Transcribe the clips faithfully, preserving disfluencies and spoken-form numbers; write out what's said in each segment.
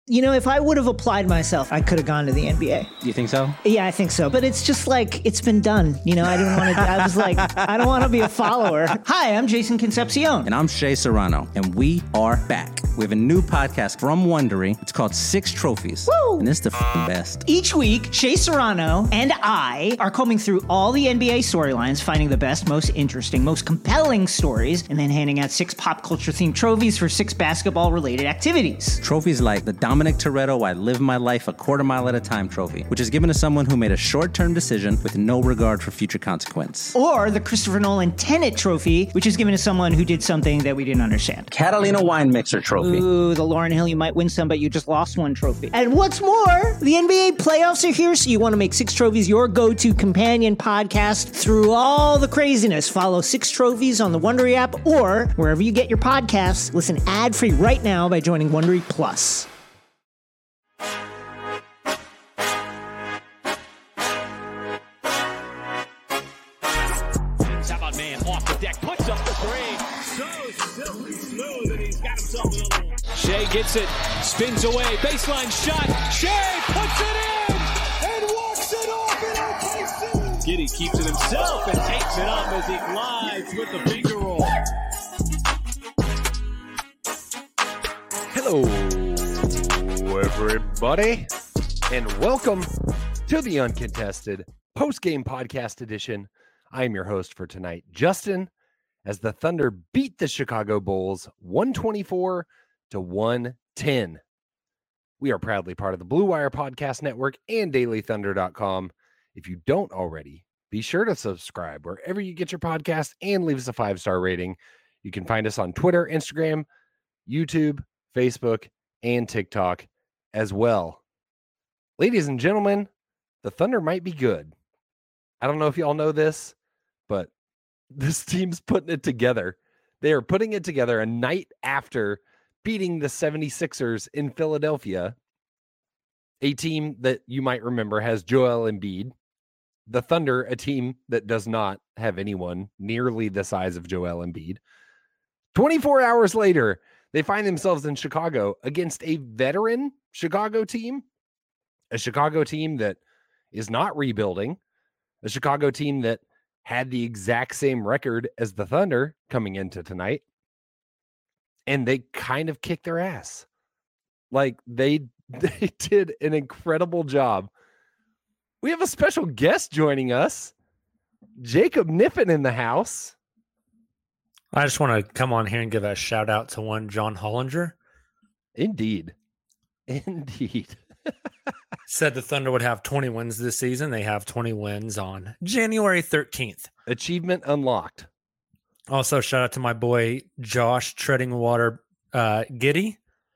You know, if I would have applied myself, I could have gone to the N B A. You think so? Yeah, I think so. But it's just like, it's been done. You know, I didn't want to, I was like, I don't want to be a follower. Hi, I'm Jason Concepcion. And I'm Shea Serrano. And we are back. We have a new podcast from Wondery. It's called Six Trophies. Woo! And it's the f***ing best. Each week, Shea Serrano and I are combing through all the N B A storylines, finding the best, most interesting, most compelling stories, and then handing out six pop culture themed trophies for six basketball related activities. Trophies like the Dominic Toretto I Live My Life a Quarter Mile at a Time trophy, which is given to someone who made a short-term decision with no regard for future consequence. Or the Christopher Nolan Tenet trophy, which is given to someone who did something that we didn't understand. Catalina Wine Mixer trophy. Ooh, the Lauryn Hill, you might win some, but you just lost one trophy. And what's more, the N B A playoffs are here, so you want to make Six Trophies your go-to companion podcast through all the craziness. Follow Six Trophies on the Wondery app or wherever you get your podcasts. Listen ad-free right now by joining Wondery Plus. Shea gets it, spins away, baseline shot. Shea puts it in and walks it off in O K C. Giddey keeps it himself and takes it up as he glides with the finger roll. Hello, everybody, and welcome to the Uncontested Post-Game Podcast Edition. I am your host for tonight, Justin, as the Thunder beat the Chicago Bulls one twenty-four to one ten. We are proudly part of the Blue Wire Podcast Network and Daily Thunder dot com. If you don't already, be sure to subscribe wherever you get your podcast and leave us a five-star rating. You can find us on Twitter, Instagram, YouTube, Facebook, and TikTok as well. Ladies and gentlemen, the Thunder might be good. I don't know if y'all know this, but this team's putting it together. They are putting it together a night after beating the seventy-sixers in Philadelphia, a team that you might remember has Joel Embiid. The Thunder, a team that does not have anyone nearly the size of Joel Embiid. twenty-four hours later, they find themselves in Chicago against a veteran Chicago team, a Chicago team that is not rebuilding, a Chicago team that had the exact same record as the Thunder coming into tonight. And they kind of kicked their ass. Like they, they did an incredible job. We have a special guest joining us, Jacob Niffen in the house. I just want to come on here and give a shout out to one John Hollinger. Indeed. Indeed. Said the Thunder would have twenty wins this season. They have twenty wins on January thirteenth. Achievement unlocked. Also, shout out to my boy, Josh Treading Water uh, Giddey.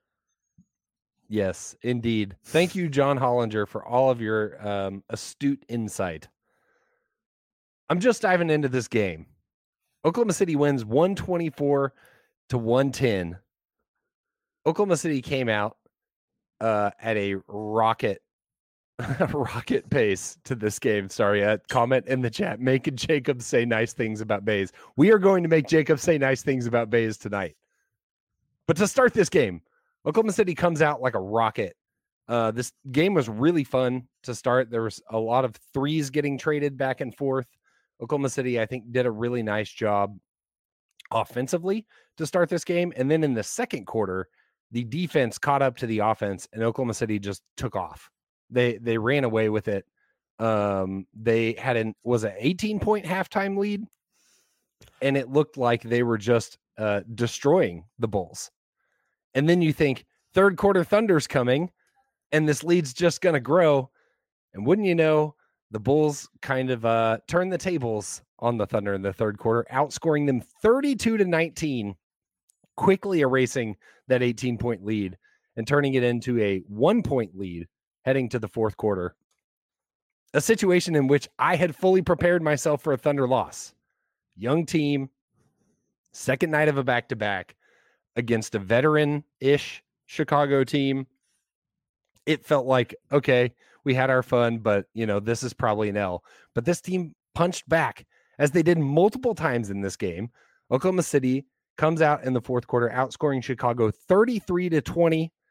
Yes, indeed. Thank you, John Hollinger, for all of your um, astute insight. I'm just diving into this game. Oklahoma City wins one twenty-four to one ten. Oklahoma City came out uh, at a rocket rocket pace to this game. Sorry, a comment in the chat making Jacob say nice things about Bays. We are going to make Jacob say nice things about Bays tonight. But to start this game, Oklahoma City comes out like a rocket. Uh, this game was really fun to start. There was a lot of threes getting traded back and forth. Oklahoma City, I think, did a really nice job offensively to start this game. And then in the second quarter, the defense caught up to the offense and Oklahoma City just took off. They they ran away with it. Um, they had an was an eighteen point halftime lead, and it looked like they were just uh, destroying the Bulls. And then you think third quarter Thunder's coming, and this lead's just going to grow. And wouldn't you know, the Bulls kind of uh, turned the tables on the Thunder in the third quarter, outscoring them thirty-two to nineteen, quickly erasing that eighteen point lead and turning it into a one point lead heading to the fourth quarter. A situation in which I had fully prepared myself for a Thunder loss. Young team, second night of a back-to-back against a veteran-ish Chicago team. It felt like, okay, we had our fun, but, you know, this is probably an L. But this team punched back, as they did multiple times in this game. Oklahoma City comes out in the fourth quarter, outscoring Chicago thirty-three to twenty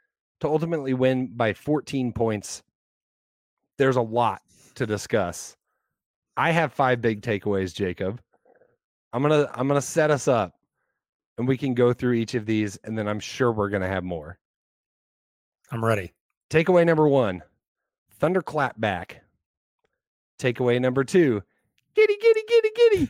to ultimately win by fourteen points. There's a lot to discuss. I have five big takeaways, Jacob. I'm gonna I'm gonna set us up, and we can go through each of these, and then I'm sure we're gonna have more. I'm ready. Takeaway number one: Thunder clap back. Takeaway number two: giddy, giddy, giddy, giddy.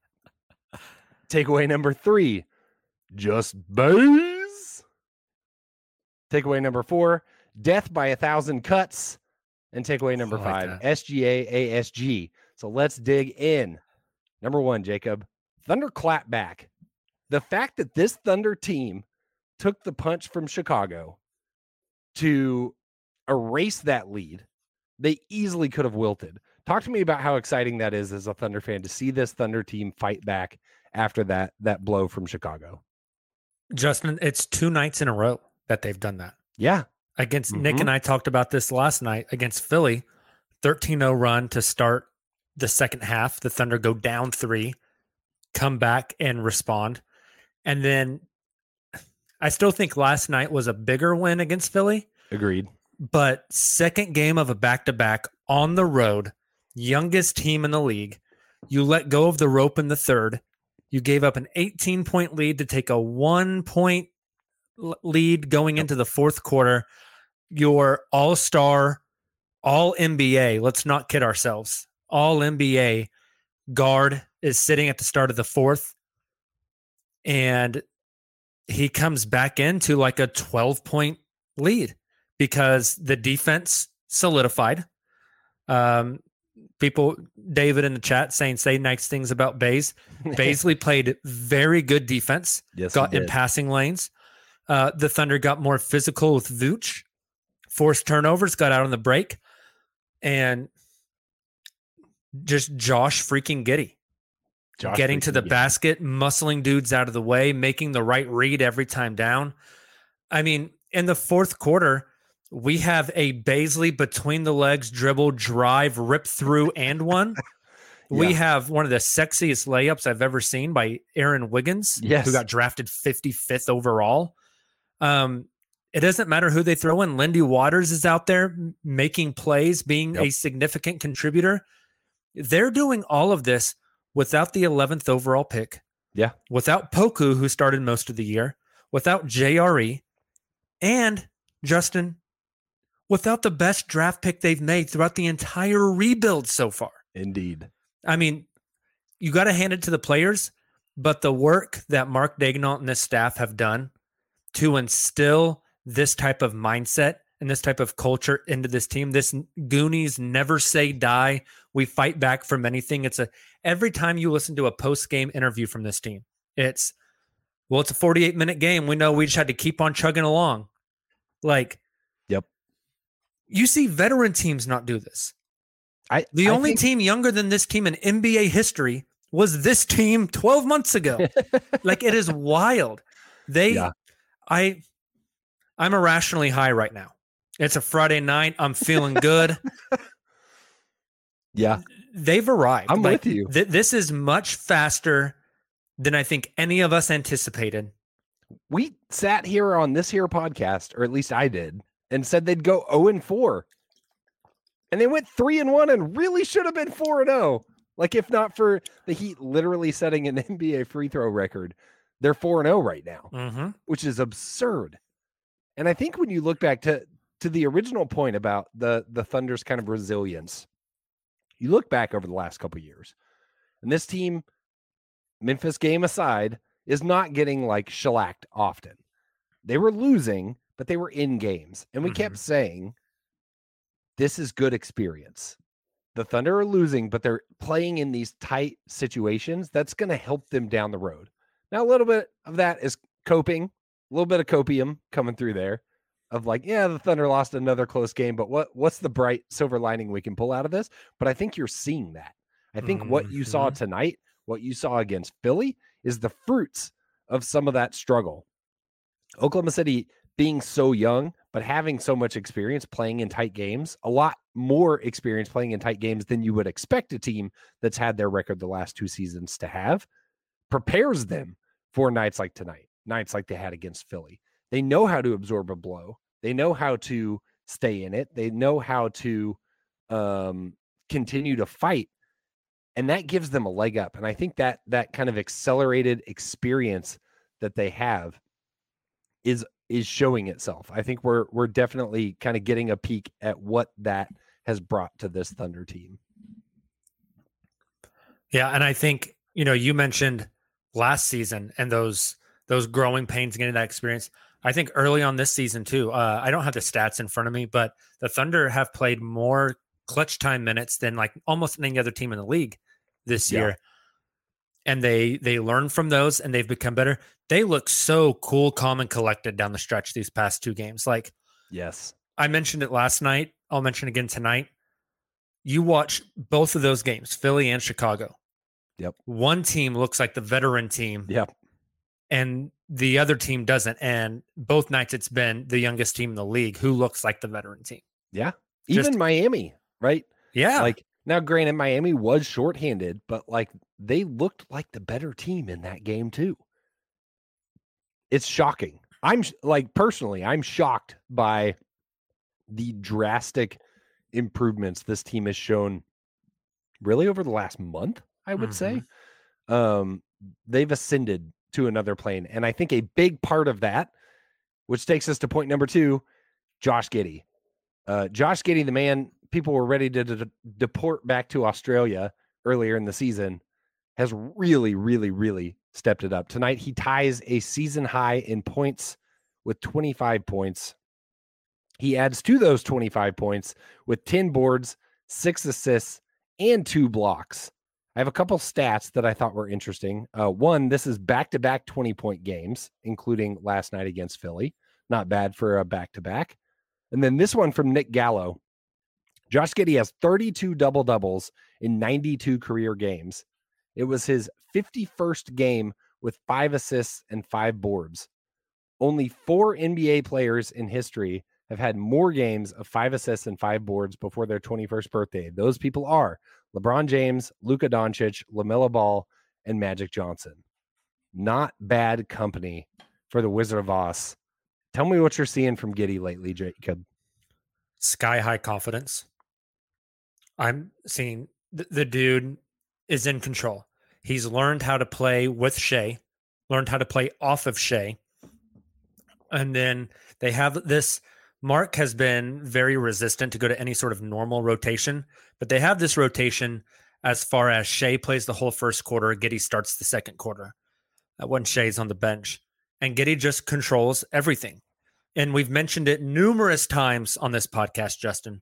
Takeaway number three: just buzz. Takeaway number four: death by a thousand cuts. And takeaway number I like five: that. S G A A S G. So let's dig in. Number one, Jacob, Thunder clap back. The fact that this Thunder team took the punch from Chicago to erase that lead, they easily could have wilted. Talk to me about how exciting that is as a Thunder fan to see this Thunder team fight back after that that blow from Chicago. Justin, it's two nights in a row that they've done that. Yeah. Against Mhm. Nick and I talked about this last night against Philly, thirteen oh run to start the second half. The Thunder go down three, come back and respond. And then I still think last night was a bigger win against Philly, Agreed. but second game of a back-to-back on the road, youngest team in the league. You let go of the rope in the third. You gave up an eighteen-point lead to take a one-point l- lead going into the fourth quarter. Your all-star, all-N B A, let's not kid ourselves, all-N B A guard is sitting at the start of the fourth, and he comes back into like a twelve-point lead because the defense solidified. Um, people, David in the chat saying, say nice things about Bays. Baisley played very good defense, Yes, got he in did. passing lanes. Uh, the Thunder got more physical with Vooch, forced turnovers, got out on the break, and just Josh freaking Giddey. Josh Getting to freaking the Giddey. basket, muscling dudes out of the way, making the right read every time down. I mean, in the fourth quarter, we have a Baisley between the legs dribble, drive, rip through, and one. We Yeah. have one of the sexiest layups I've ever seen by Aaron Wiggins, Yes. who got drafted fifty-fifth overall. Um, it doesn't matter who they throw in. Lindy Waters is out there m- making plays, being Yep. a significant contributor. They're doing all of this without the eleventh overall pick. Yeah. Without Poku, who started most of the year, without J R E, and Justin, without the best draft pick they've made throughout the entire rebuild so far. Indeed. I mean, you got to hand it to the players, but the work that Mark Daigneault and this staff have done to instill this type of mindset and this type of culture into this team, this Goonies never say die. We fight back from anything. It's a every time you listen to a post-game interview from this team, it's, well, it's a forty-eight minute game. We know we just had to keep on chugging along. Like, Yep. you see veteran teams not do this. I The I only think- team younger than this team in N B A history was this team twelve months ago. Like, it is wild. They, Yeah. I, I'm irrationally high right now. It's a Friday night. I'm feeling good. Yeah. They've arrived. I'm Like, with you. th- this is much faster than I think any of us anticipated. We sat here on this here podcast, or at least I did, and said they'd go oh and four. And they went three and one and really should have been four and oh. Like, if not for the Heat literally setting an N B A free throw record, they're four and oh right now, Mm-hmm. which is absurd. And I think when you look back to to the original point about the the Thunder's kind of resilience, you look back over the last couple of years, and this team, Memphis game aside, is not getting like shellacked often. They were losing, but they were in games. And we kept saying, this is good experience. The Thunder are losing, but they're playing in these tight situations. That's going to help them down the road. Now, a little bit of that is coping, a little bit of copium coming through there of like, yeah, the Thunder lost another close game, but what what's the bright silver lining we can pull out of this? But I think you're seeing that. I think what you saw Mhm. tonight, what you saw against Philly, is the fruits of some of that struggle. Oklahoma City being so young, but having so much experience playing in tight games, a lot more experience playing in tight games than you would expect a team that's had their record the last two seasons to have, prepares them for nights like tonight, nights like they had against Philly. They know how to absorb a blow. They know how to stay in it. They know how to um, continue to fight. And that gives them a leg up. And I think that that kind of accelerated experience that they have is is showing itself. I think we're we're definitely kind of getting a peek at what that has brought to this Thunder team. Yeah, and I think, you know, you mentioned last season and those those growing pains getting that experience. I think early on this season too, uh, I don't have the stats in front of me, but the Thunder have played more clutch time minutes than like almost any other team in the league this Yeah. year. And they they learn from those and they've become better. They look so cool, calm, and collected down the stretch these past two games. Like, Yes. I mentioned it last night. I'll mention it again tonight. You watch both of those games, Philly and Chicago. Yep. One team looks like the veteran team. Yep. And the other team doesn't. And both nights it's been the youngest team in the league who looks like the veteran team. Yeah. Even Just- Miami, right? Yeah. Like, now, granted, Miami was shorthanded, but like they looked like the better team in that game too. It's shocking. I'm sh- like personally, I'm shocked by the drastic improvements this team has shown really over the last month, I would say. Um, they've ascended to another plane. And I think a big part of that, which takes us to point number two, Josh Giddey. Uh, Josh Giddey, the man people were ready to de- deport back to Australia earlier in the season, has really, really, really stepped it up. Tonight, he ties a season high in points with twenty-five points. He adds to those twenty-five points with ten boards, six assists, and two blocks. I have a couple stats that I thought were interesting. Uh, one, this is back-to-back twenty-point games, including last night against Philly. Not bad for a back-to-back. And then this one from Nick Gallo. Josh Giddey has thirty-two double-doubles in ninety-two career games. It was his fifty-first game with five assists and five boards. Only four N B A players in history have had more games of five assists and five boards before their twenty-first birthday. Those people are LeBron James, Luka Doncic, LaMelo Ball, and Magic Johnson. Not bad company for the Wizard of Oz. Tell me what you're seeing from Giddey lately, Jacob. Sky high confidence. I'm seeing th- the dude is in control. He's learned how to play with Shea, learned how to play off of Shea. And then they have this. Mark has been very resistant to go to any sort of normal rotation, but they have this rotation as far as Shea plays the whole first quarter. Giddey starts the second quarter uh, when Shea's on the bench. And Giddey just controls everything. And we've mentioned it numerous times on this podcast, Justin.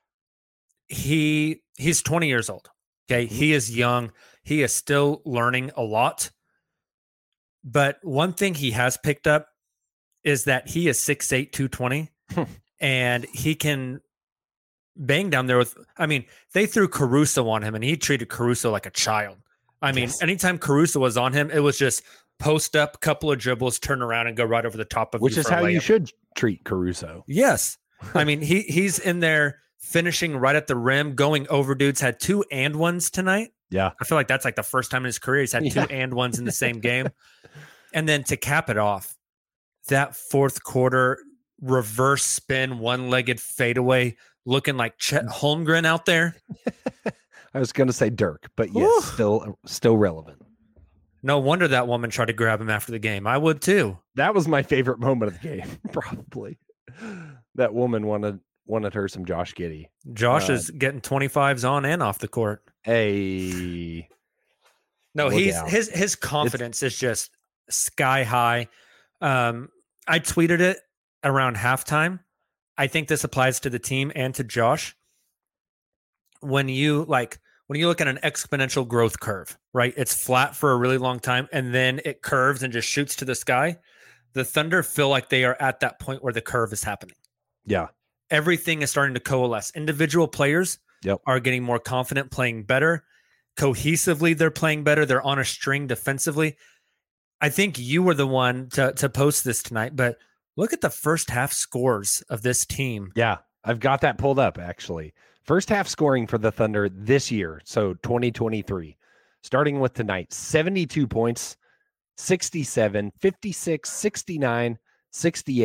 He he's twenty years old. Okay. He is young. He is still learning a lot. But one thing he has picked up is that he is six eight, two twenty, and he can bang down there with, I mean, they threw Caruso on him and he treated Caruso like a child. I mean, Yes. anytime Caruso was on him, it was just post up, couple of dribbles, turn around and go right over the top of Which you is for a how you layup. should treat Caruso. Yes. I mean, he he's in there finishing right at the rim, going over dudes, had two and ones tonight. Yeah. I feel like that's like the first time in his career he's had two Yeah. and ones in the same game. And then to cap it off, that fourth quarter reverse spin, one-legged fadeaway, looking like Chet Holmgren out there. I was going to say Dirk, but yes, Whew. still still relevant. No wonder that woman tried to grab him after the game. I would too. That was my favorite moment of the game, probably. That woman wanted wanted her some Josh Giddey. Josh Uh, is getting twenty-fives on and off the court. Hey, No, Look he's out. his his confidence is just sky high. Um, I tweeted it around halftime. I think this applies to the team and to Josh. When you like when you look at an exponential growth curve, right? It's flat for a really long time and then it curves and just shoots to the sky. The Thunder feel like they are at that point where the curve is happening. yeah, Everything is starting to coalesce. Individual players Yep. are getting more confident, playing better. Cohesively, they're playing better. They're on a string defensively. I think you were the one to, to post this tonight, but look at the first half scores of this team. yeah. I've got that pulled up actually. First half scoring for the Thunder this year, so twenty twenty-three, starting with tonight, seventy-two points, sixty-seven, fifty-six, sixty-nine, sixty-eight,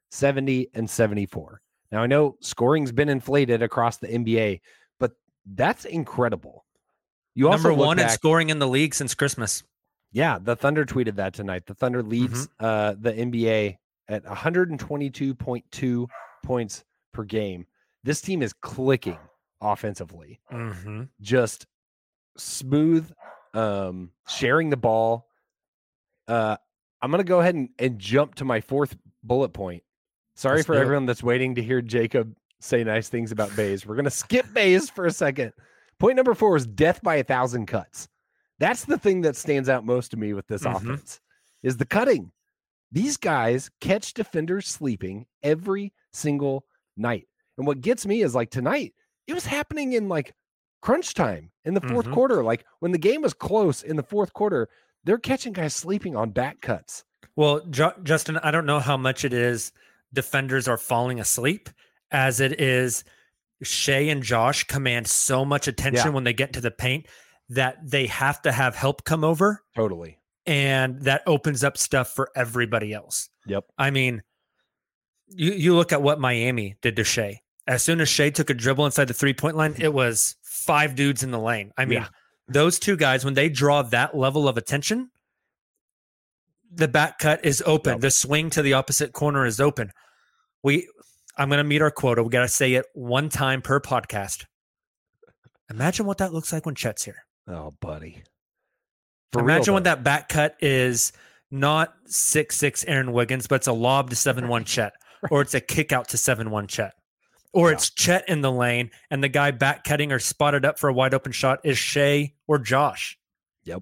seventy, and seventy-four. Now, I know scoring's been inflated across the N B A, but that's incredible. You also Number one back, in scoring in the league since Christmas. Yeah, the Thunder tweeted that tonight. The Thunder leads mm-hmm. uh, the N B A at one twenty-two point two points per game. This team is clicking offensively. Mm-hmm. Just smooth, um, sharing the ball. Uh, I'm going to go ahead and, and jump to my fourth bullet point. Sorry Let's for everyone it. that's waiting to hear Jacob say nice things about Bays. We're going to skip Bays for a second. Point number four is death by a thousand cuts. That's the thing that stands out most to me with this mm-hmm. offense is the cutting. These guys catch defenders sleeping every single night. And what gets me is like tonight, it was happening in like crunch time in the fourth mm-hmm. quarter. Like when the game was close in the fourth quarter, they're catching guys sleeping on back cuts. Well, Ju- Justin, I don't know how much it is defenders are falling asleep as it is Shai and Josh command so much attention yeah. when they get into the paint that they have to have help come over. Totally. And that opens up stuff for everybody else. Yep. I mean, you, you look at what Miami did to Shai. As soon as Shai took a dribble inside the three-point line, it was five dudes in the lane. I mean, yeah. those two guys, when they draw that level of attention, the back cut is open. Yep. The swing to the opposite corner is open. We, I'm going to meet our quota. We got to say it one time per podcast. Imagine what that looks like when Chet's here. Oh, buddy. For Imagine real, when that back cut is not six six Aaron Wiggins, but it's a lob to seven one Chet, or it's a kick out to seven one Chet, or yeah. it's Chet in the lane, and the guy back cutting or spotted up for a wide open shot is Shai or Josh. Yep.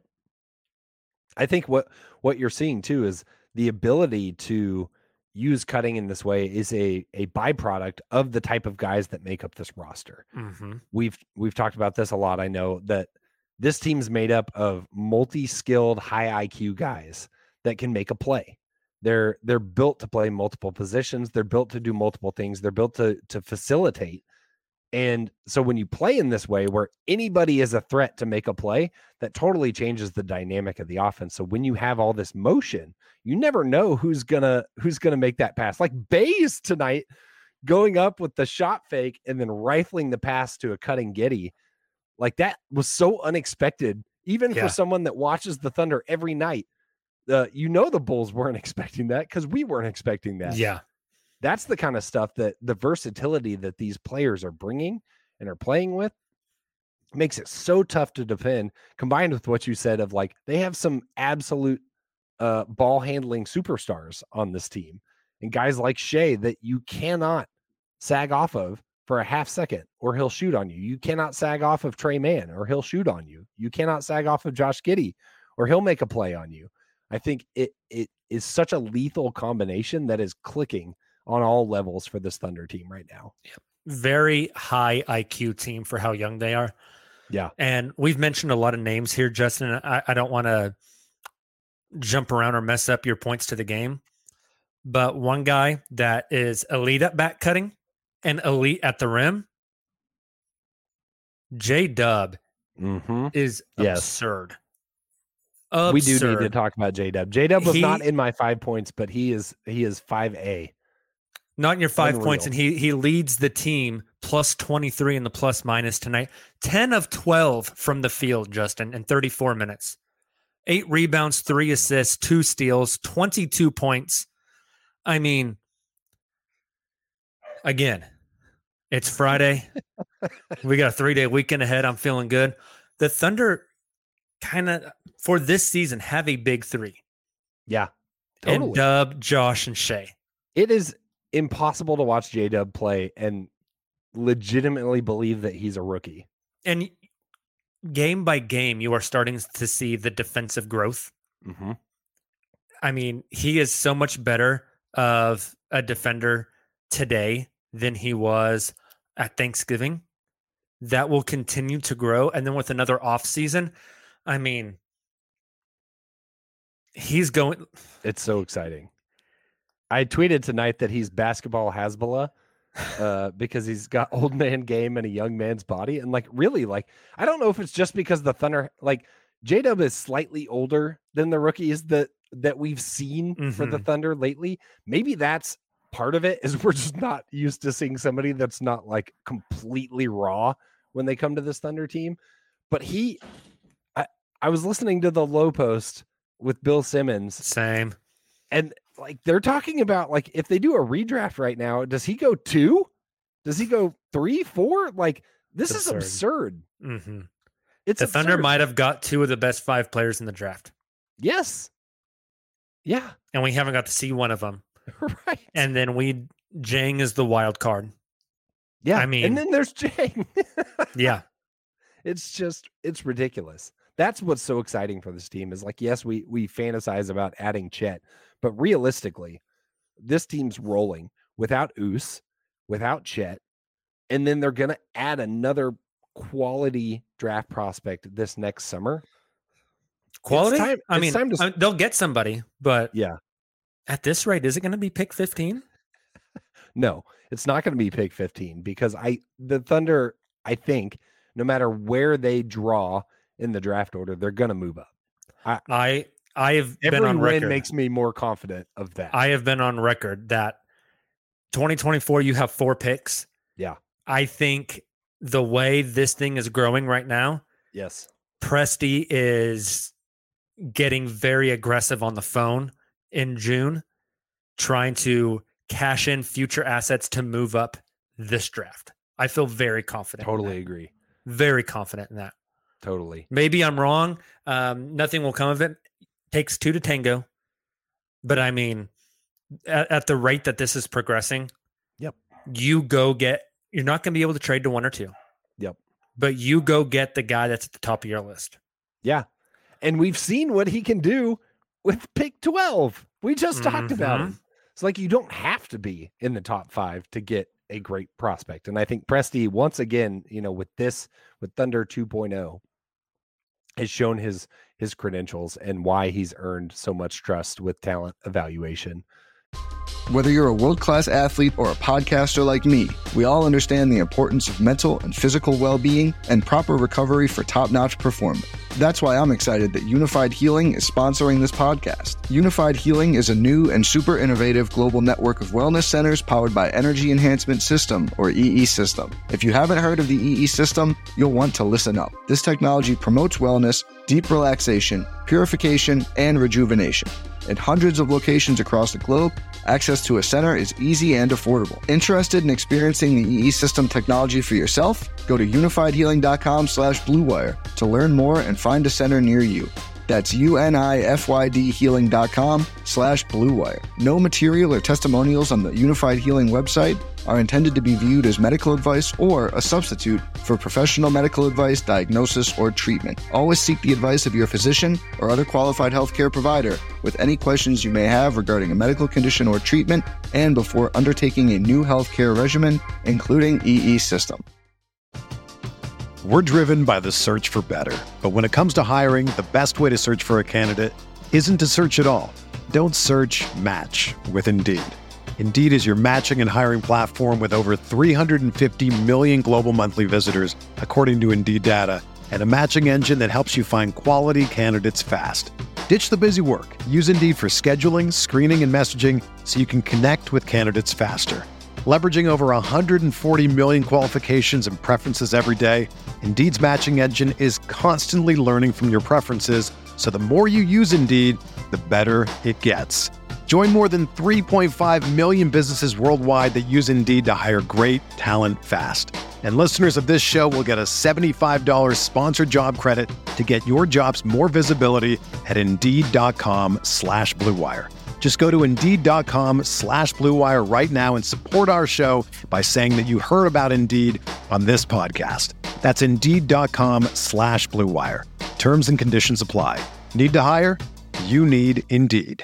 I think what, what you're seeing, too, is the ability to use cutting in this way is a, a byproduct of the type of guys that make up this roster. Mm-hmm. We've we've talked about this a lot. I know that this team's made up of multi-skilled, high I Q guys that can make a play. They're they're built to play multiple positions. They're built to do multiple things. They're built to to facilitate. And so when you play in this way where anybody is a threat to make a play, that totally changes the dynamic of the offense. So when you have all this motion, you never know who's gonna who's gonna make that pass. Like Bays tonight, going up with the shot fake and then rifling the pass to a cutting Giddey. Like that was so unexpected, even yeah. for someone that watches the Thunder every night. Uh, you know, the Bulls weren't expecting that because we weren't expecting that. Yeah. That's the kind of stuff that the versatility that these players are bringing and are playing with makes it so tough to defend, combined with what you said of like, they have some absolute uh, ball handling superstars on this team and guys like Shai that you cannot sag off of for a half second or he'll shoot on you. You cannot sag off of Trey Mann or he'll shoot on you. You cannot sag off of Josh Giddey or he'll make a play on you. I think it it is such a lethal combination that is clicking on all levels for this Thunder team right now. Very high I Q team for how young they are. Yeah. And we've mentioned a lot of names here, Justin. I, I don't want to jump around or mess up your points to the game, but one guy that is elite at back cutting and elite at the rim, J-Dub mm-hmm. is yes. absurd. Absurd. We do need to talk about J-Dub. J-Dub was he, not in my five points, but he is he is five A. Not in your five Unreal. points, and he he leads the team plus twenty-three in the plus minus tonight. ten of twelve from the field, Justin, in thirty-four minutes. Eight rebounds, three assists, two steals, twenty-two points. I mean, again, it's Friday. We got a three-day weekend ahead. I'm feeling good. The Thunder kind of, for this season, have a big three. Yeah, totally. And Dub, Josh, and Shai. It is impossible to watch J-Dub play and legitimately believe that he's a rookie. And game by game, you are starting to see the defensive growth. Mm-hmm. I mean, he is so much better of a defender today than he was at Thanksgiving. That will continue to grow. And then with another off season, I mean, he's going. It's so exciting. I tweeted tonight that he's basketball Hasbullah uh, because he's got old man game and a young man's body. And like, really, like, I don't know if it's just because the Thunder, like J-Dub is slightly older than the rookies that, that we've seen mm-hmm. for the Thunder lately. Maybe that's part of it is we're just not used to seeing somebody that's not like completely raw when they come to this Thunder team. But he, I, I was listening to the Low Post with Bill Simmons. Same. And like, they're talking about like, if they do a redraft right now, does he go two? Does he go three, four? Like, this It's is absurd. Mm-hmm. It's the Thunder absurd. might have got two of the best five players in the draft. Yes. Yeah. And we haven't got to see one of them. Right. And then we, Jang is the wild card. Yeah. I mean- and then there's Jang. Yeah. It's just, it's ridiculous. That's what's so exciting for this team is like, yes, we we fantasize about adding Chet, but realistically, this team's rolling without Oos, without Chet, and then they're going to add another quality draft prospect this next summer. Quality? It's time- I it's mean, time to- I- they'll get somebody, but Yeah. at this rate, is it going to be pick fifteen? No, it's not going to be pick fifteen because I the Thunder, I think, no matter where they draw in the draft order, they're going to move up. I I have Every been on win record. makes me more confident of that. I have been on record that twenty twenty-four, you have four picks. Yeah. I think the way this thing is growing right now, Yes. Presti is getting very aggressive on the phone in June, trying to cash in future assets to move up this draft. I feel very confident. in Totally that. agree. Very confident in that. Totally. Maybe I'm wrong. Um, nothing will come of it. Takes two to tango. But I mean, at, at the rate that this is progressing, Yep. you go get, you're not going to be able to trade to one or two. Yep. But you go get the guy that's at the top of your list. Yeah. And we've seen what he can do with pick twelve. We just talked about Mhm. him. It's like you don't have to be in the top five to get a great prospect. And I think Presti, once again, you know, with this, with Thunder two point oh, has shown his his credentials and why he's earned so much trust with talent evaluation. Whether you're a world-class athlete or a podcaster like me, we all understand the importance of mental and physical well-being and proper recovery for top-notch performance. That's why I'm excited that Unified Healing is sponsoring this podcast. Unified Healing is a new and super innovative global network of wellness centers powered by Energy Enhancement System, or E E System. If you haven't heard of the E E System, you'll want to listen up. This technology promotes wellness, deep relaxation, purification, and rejuvenation. At hundreds of locations across the globe, access to a center is easy and affordable. Interested in experiencing the E E System technology for yourself? Go to unifiedhealing.com slash bluewire to learn more and find a center near you. That's U-N-I-F-Y-D healing.com slash bluewire. No material or testimonials on the Unified Healing website are intended to be viewed as medical advice or a substitute for professional medical advice, diagnosis, or treatment. Always seek the advice of your physician or other qualified healthcare provider with any questions you may have regarding a medical condition or treatment and before undertaking a new healthcare regimen, including E E System. We're driven by the search for better. But when it comes to hiring, the best way to search for a candidate isn't to search at all. Don't search, match with Indeed. Indeed is your matching and hiring platform with over three hundred fifty million global monthly visitors, according to Indeed data, and a matching engine that helps you find quality candidates fast. Ditch the busy work. Use Indeed for scheduling, screening, and messaging so you can connect with candidates faster. Leveraging over one hundred forty million qualifications and preferences every day, Indeed's matching engine is constantly learning from your preferences, so the more you use Indeed, the better it gets. Join more than three point five million businesses worldwide that use Indeed to hire great talent fast. And listeners of this show will get a seventy-five dollars sponsored job credit to get your jobs more visibility at Indeed.com slash Blue Wire. Just go to Indeed.com slash Blue Wire right now and support our show by saying that you heard about Indeed on this podcast. That's Indeed.com slash Blue Wire. Terms and conditions apply. Need to hire? You need Indeed.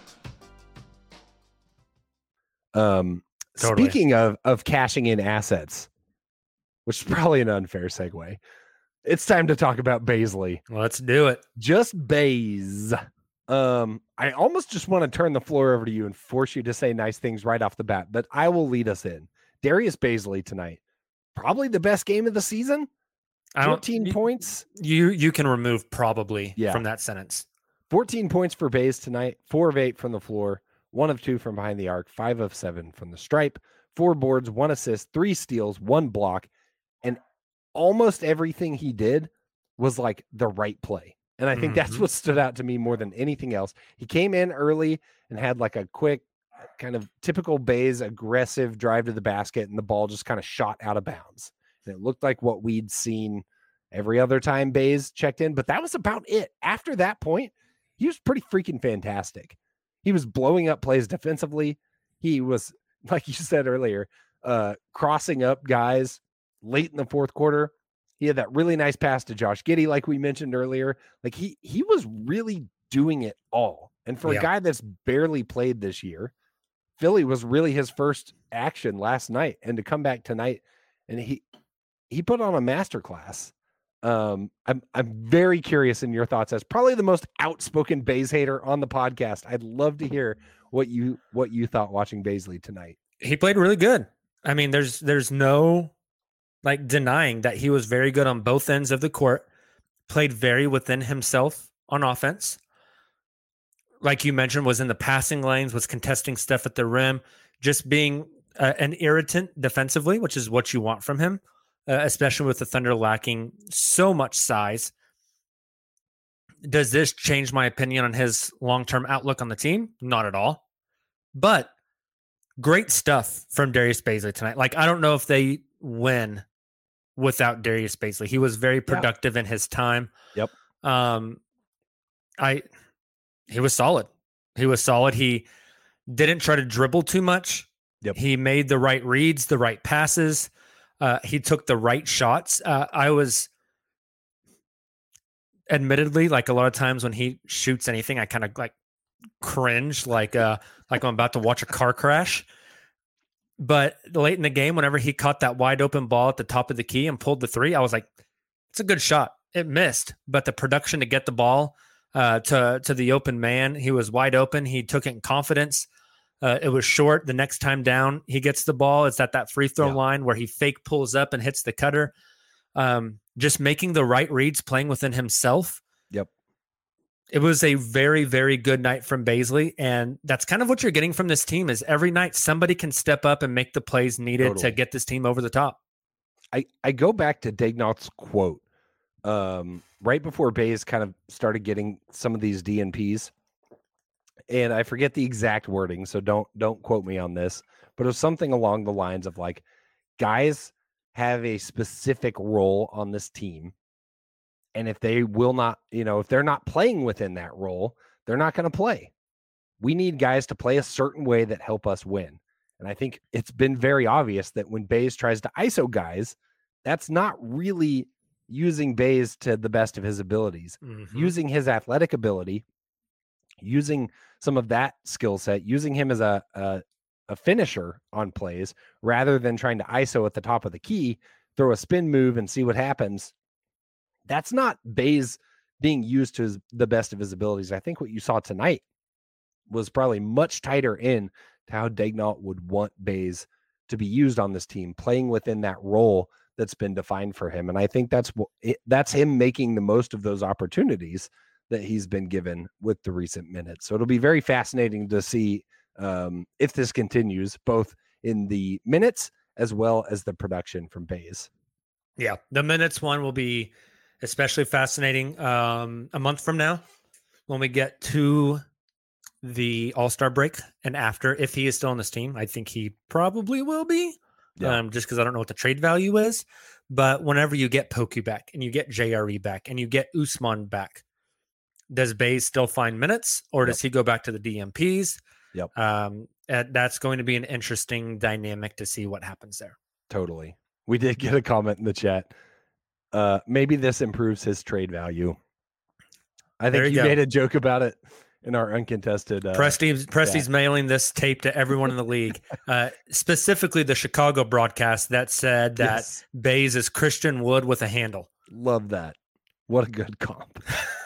Um, Totally. Speaking of, of cashing in assets, which is probably an unfair segue, it's time to talk about Bazley. Let's do it. Just Baze. Um, I almost just want to turn the floor over to you and force you to say nice things right off the bat, but I will lead us in. Darius Bazley tonight, probably the best game of the season. I don't, fourteen you, points. You you can remove probably Yeah. from that sentence. fourteen points for Baze tonight, four of eight from the floor, one of two from behind the arc, five of seven from the stripe, four boards, one assist, three steals, one block, and almost everything he did was like the right play. And I think mm-hmm. that's what stood out to me more than anything else. He came in early and had like a quick kind of typical Bays aggressive drive to the basket, and the ball just kind of shot out of bounds. And it looked like what we'd seen every other time Bays checked in, but that was about it. After that point, he was pretty freaking fantastic. He was blowing up plays defensively. He was, like you said earlier, uh, crossing up guys late in the fourth quarter. He had that really nice pass to Josh Giddey, like we mentioned earlier. Like he he was really doing it all. And for yeah. a guy that's barely played this year, Philly was really his first action last night. And to come back tonight, and he he put on a masterclass. Um, I'm I'm very curious in your thoughts as probably the most outspoken Bays hater on the podcast. I'd love to hear what you what you thought watching Bazley tonight. He played really good. I mean, there's there's no like denying that he was very good on both ends of the court, played very within himself on offense. Like you mentioned, was in the passing lanes, was contesting stuff at the rim, just being uh, an irritant defensively, which is what you want from him, uh, especially with the Thunder lacking so much size. Does this change my opinion on his long-term outlook on the team? Not at all. But great stuff from Darius Bazley tonight. Like, I don't know if they win without Darius Bazley. He was very productive yeah. in his time. Yep. Um, I he was solid. He was solid. He didn't try to dribble too much. Yep. He made the right reads, the right passes. Uh, he took the right shots. Uh, I was admittedly, like a lot of times when he shoots anything, I kind of like cringe, like uh, like I'm about to watch a car crash. But late in the game, whenever he caught that wide open ball at the top of the key and pulled the three, I was like, it's a good shot. It missed, but the production to get the ball uh, to, to the open man, he was wide open. He took it in confidence. Uh, it was short. The next time down, he gets the ball. It's at that free throw yeah. line where he fake pulls up and hits the cutter. Um, just making the right reads, playing within himself. Yep. It was a very, very good night from Bazley, and that's kind of what you're getting from this team is every night somebody can step up and make the plays needed totally. to get this team over the top. I, I go back to Daignault's quote um, right before Bays kind of started getting some of these D N Ps, and I forget the exact wording, so don't don't quote me on this, but it was something along the lines of like, guys have a specific role on this team. And if they will not, you know, if they're not playing within that role, they're not going to play. We need guys to play a certain way that help us win. And I think it's been very obvious that when Bays tries to I S O guys, that's not really using Bays to the best of his abilities, mm-hmm. using his athletic ability, using some of that skill set, using him as a, a, a finisher on plays rather than trying to I S O at the top of the key, throw a spin move and see what happens. That's not Bays being used to his, the best of his abilities. I think what you saw tonight was probably much tighter in to how Daignault would want Bays to be used on this team, playing within that role that's been defined for him. And I think that's what that's him making the most of those opportunities that he's been given with the recent minutes. So it'll be very fascinating to see um, if this continues, both in the minutes as well as the production from Bays. Yeah, the minutes one will be especially fascinating um, a month from now when we get to the All-Star break and after, if he is still on this team. I think he probably will be, yeah. um, just because I don't know what the trade value is. But whenever you get Poku back and you get J R E back and you get Usman back, does Bays still find minutes or does yep. he go back to the D M Ps? Yep. Um, that's going to be an interesting dynamic to see what happens there. Totally. We did get a comment in the chat. Uh, maybe this improves his trade value. I think you, you made a joke about it in our uncontested. Uh, Presty's, Presty's mailing this tape to everyone in the league, uh, specifically the Chicago broadcast that said that yes. Bays is Christian Wood with a handle. Love that. What a good comp.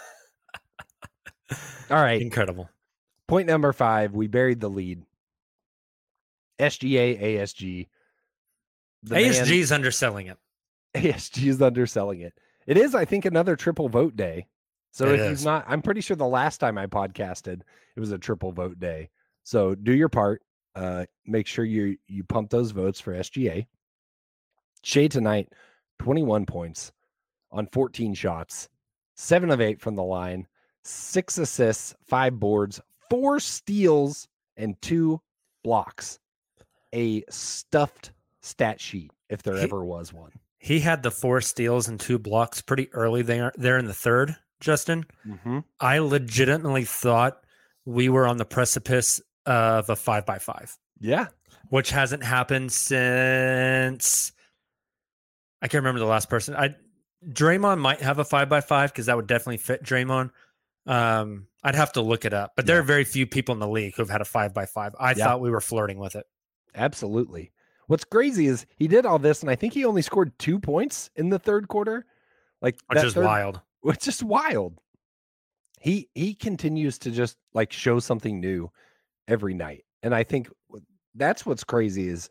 All right. Incredible. Point number five. We buried the lead. S G A, A S G. The A S G is underselling it. A S G is underselling it. It is, I think, another triple vote day. So it if is. he's not, I'm pretty sure the last time I podcasted, it was a triple vote day. So do your part. Uh, make sure you you pump those votes for S G A. Shea tonight, twenty-one points on fourteen shots, seven of eight from the line, six assists, five boards, four steals, and two blocks. A stuffed stat sheet, if there He- ever was one. He had the four steals and two blocks pretty early there, there in the third, Justin. Mm-hmm. I legitimately thought we were on the precipice of a five by five, Yeah. which hasn't happened since I can't remember the last person. I Draymond might have a five by five because that would definitely fit Draymond. Um, I'd have to look it up, but there Yeah. are very few people in the league who've had a five by five. I Yeah. thought we were flirting with it. Absolutely. What's crazy is he did all this, and I think he only scored two points in the third quarter. Like Which that is third- wild. Which is wild. He he continues to just like show something new every night. And I think that's what's crazy is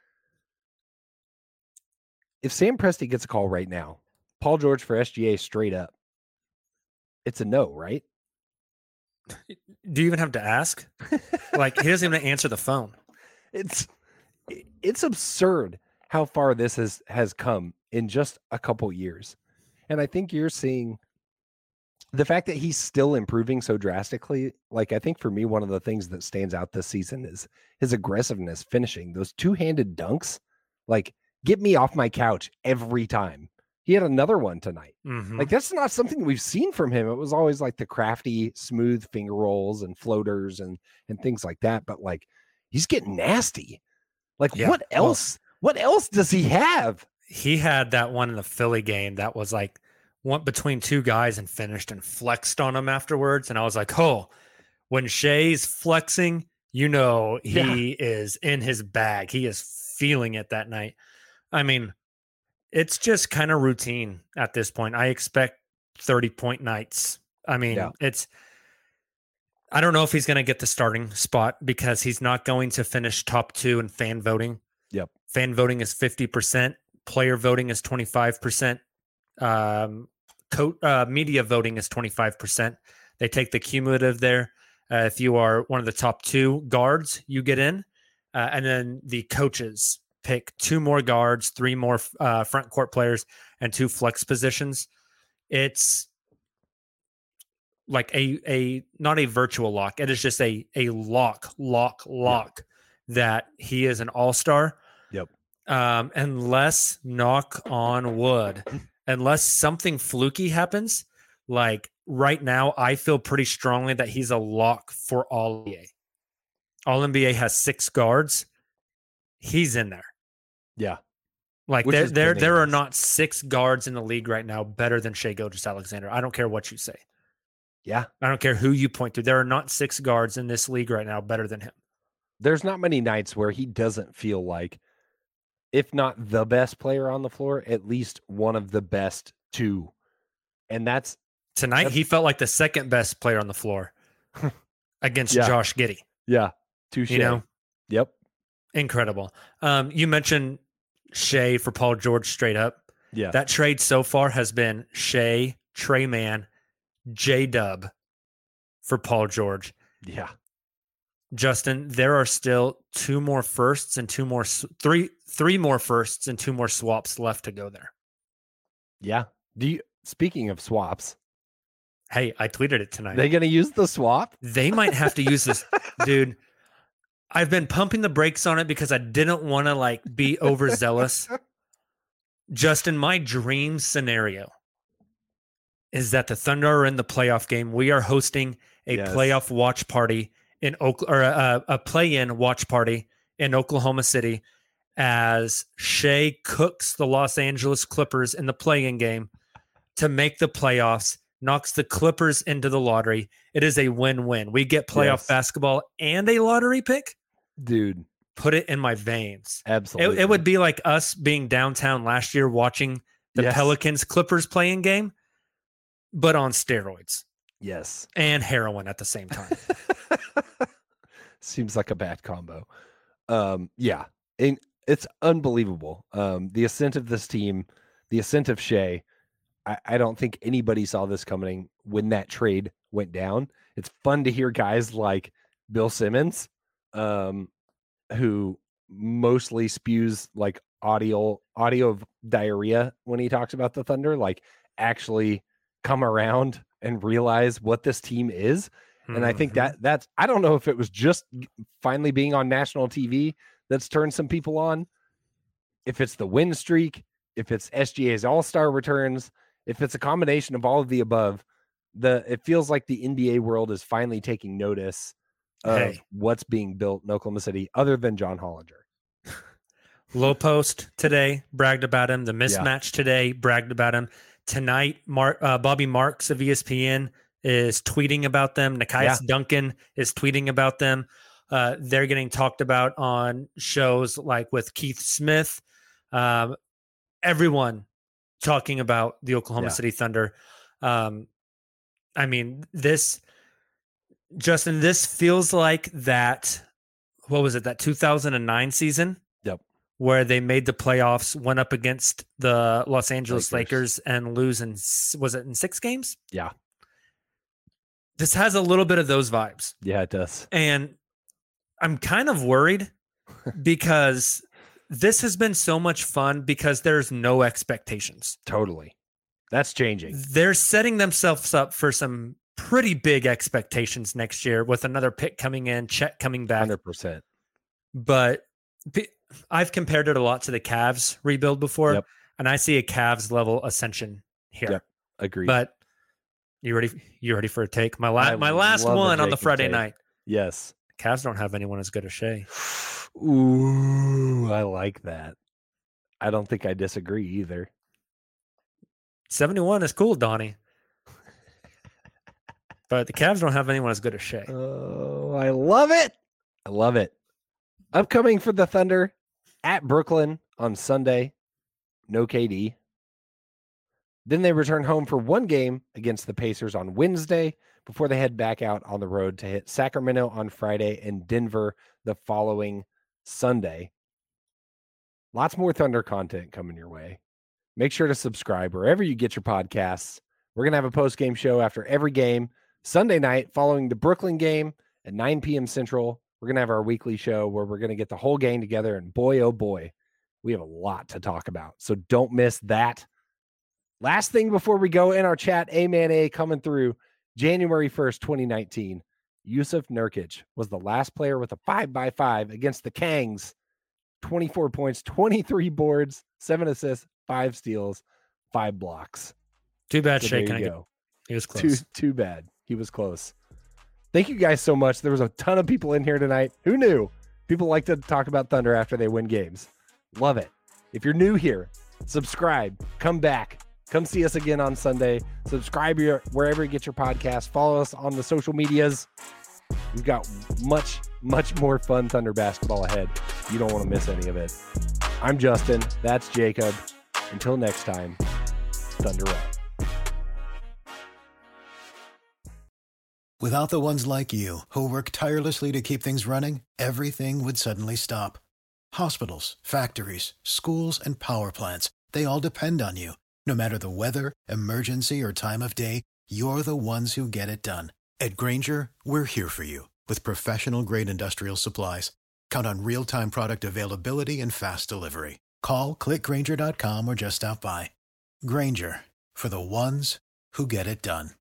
if Sam Presti gets a call right now, Paul George for S G A straight up, it's a no, right? Do you even have to ask? Like, he doesn't even answer the phone. It's it's absurd how far this has has come in just a couple years. And I think you're seeing the fact that he's still improving so drastically. Like, I think for me, one of the things that stands out this season is his aggressiveness finishing those two-handed dunks. Like, get me off my couch every time. He had another one tonight. Mhm. Like, that's not something we've seen from him. It was always like the crafty, smooth finger rolls and floaters and and things like that. But like, he's getting nasty. Like, Yeah. what Well- else? What else does he have? He had that one in the Philly game that was like one between two guys and finished and flexed on him afterwards. And I was like, oh, when Shea's flexing, you know, he is in his bag. He is feeling it that night. I mean, it's just kind of routine at this point. I expect thirty point nights. I mean, Yeah. it's, I don't know if he's going to get the starting spot because he's not going to finish top two in fan voting. Yep. Fan voting is fifty percent. Player voting is twenty-five percent. Um, co- uh, media voting is twenty-five percent. They take the cumulative there. Uh, if you are one of the top two guards, you get in. Uh, and then the coaches pick two more guards, three more uh, front court players, and two flex positions. It's like a a not a virtual lock. It is just a a lock, lock, lock that he is an all-star. Yep. Um, unless knock on wood, unless something fluky happens, like right now, I feel pretty strongly that he's a lock for all N B A. All N B A has six guards. He's in there. Yeah. Like Which there, is there, there are bananas. not six guards in the league right now better than Shai Gilgeous-Alexander. I don't care what you say. Yeah. I don't care who you point to. There are not six guards in this league right now better than him. There's not many nights where he doesn't feel like, if not the best player on the floor, at least one of the best two. And that's Tonight, That's- he felt like the second best player on the floor against Yeah. Josh Giddey. yeah, touche. You know, Yep. incredible. Um, you mentioned Shea for Paul George straight up. Yeah. That trade so far has been Shea, Trey Mann, J Dub for Paul George. yeah. Justin, there are still two more firsts and two more s- three three more firsts and two more swaps left to go there. Yeah. Do you speaking of swaps, Hey, I tweeted it tonight. they gonna use the swap? They might have to use this, dude. I've been pumping the brakes on it because I didn't want to like be overzealous. Justin, my dream scenario is that the Thunder are in the playoff game. We are hosting a Yes. playoff watch party in Oak or a, a play-in watch party in Oklahoma City as Shea cooks the Los Angeles Clippers in the play-in game to make the playoffs, knocks the Clippers into the lottery. It is a win-win. We get playoff Yes. basketball and a lottery pick. Dude, Put it in my veins. It, absolutely. it would be like us being downtown last year watching the Yes. Pelicans Clippers playing game, but on steroids Yes. and heroin at the same time. Seems like a bad combo. Um, yeah. And it's unbelievable. Um, the ascent of this team, the ascent of Shea. I, I don't think anybody saw this coming when that trade went down. It's fun to hear guys like Bill Simmons um, who mostly spews like audio audio of diarrhea when he talks about the Thunder, like actually come around and realize what this team is. And mm-hmm. I think that that's, I don't know if it was just finally being on national T V that's turned some people on, if it's the win streak, if it's S G A's all-star returns, if it's a combination of all of the above. The it feels like the N B A world is finally taking notice of hey. what's being built in Oklahoma City, other than John Hollinger. Low Post today bragged about him. The mismatch yeah. today bragged about him. Tonight, Mark, uh, Bobby Marks of E S P N is tweeting about them. Nekias yeah. Duncan is tweeting about them. Uh, they're getting talked about on shows like with Keith Smith. Um, everyone talking about the Oklahoma yeah. City Thunder. Um, I mean, this, Justin, this feels like that, what was it, that two thousand nine season? Yep. Where they made the playoffs, went up against the Los Angeles Lakers, Lakers and lose in, was it in six games? Yeah. This has a little bit of those vibes. Yeah, it does. And I'm kind of worried because this has been so much fun because there's no expectations. Totally. That's changing. They're setting themselves up for some pretty big expectations next year with another pick coming in, Chet coming back. one hundred percent. But I've compared it a lot to the Cavs rebuild before, yep. and I see a Cavs level ascension here. Yep. Agreed. But you ready? You ready for a take? My, la- my last one on the Friday take. night. Yes. Cavs don't have anyone as good as Shea. Ooh, I like that. I don't think I disagree either. seventy-one is cool, Donnie. But the Cavs don't have anyone as good as Shea. Oh, I love it. I love it. Upcoming for the Thunder at Brooklyn on Sunday. No K D. Then they return home for one game against the Pacers on Wednesday before they head back out on the road to hit Sacramento on Friday and Denver the following Sunday. Lots more Thunder content coming your way. Make sure to subscribe wherever you get your podcasts. We're going to have a post-game show after every game. Sunday night, following the Brooklyn game at nine p.m. Central, we're going to have our weekly show where we're going to get the whole gang together. And boy, oh boy, we have a lot to talk about. So don't miss that. Last thing before we go in our chat, A-Man A coming through January first, twenty nineteen. Yusuf Nurkic was the last player with a five by five against the Kangs. twenty-four points, twenty-three boards, seven assists, five steals, five blocks. Too bad, so Shea. Can I get, he was close. Too, too bad. He was close. Thank you guys so much. There was a ton of people in here tonight. Who knew? People like to talk about Thunder after they win games. Love it. If you're new here, subscribe. Come back. Come see us again on Sunday. Subscribe your, wherever you get your podcast. Follow us on the social medias. We've got much, much more fun Thunder basketball ahead. You don't want to miss any of it. I'm Justin. That's Jacob. Until next time, Thunder up. Without the ones like you, who work tirelessly to keep things running, everything would suddenly stop. Hospitals, factories, schools, and power plants, they all depend on you. No matter the weather, emergency, or time of day, you're the ones who get it done. At Grainger, we're here for you with professional-grade industrial supplies. Count on real-time product availability and fast delivery. Call, click Grainger dot com, or just stop by. Grainger, for the ones who get it done.